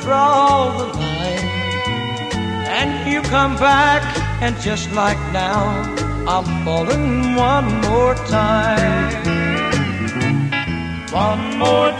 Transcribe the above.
draw the line, and you come back, and just like now, I'm falling one more time. One more